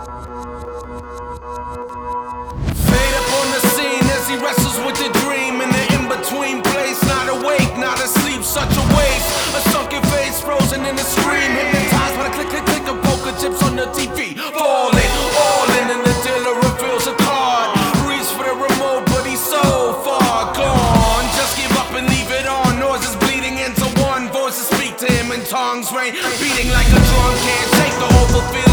Fade up on the scene as he wrestles with the dream. In the in-between place, not awake, not asleep, such a waste. A sunken face frozen in a scream. Hypnotized by the click, click, click of poker chips on the TV. Falling, all in, and the dealer reveals a card. Reach for the remote, but he's so far gone. Just give up and leave it on. Noises bleeding into one. Voices speak to him in tongues, rain beating like a drum. Can't shake the overfeel.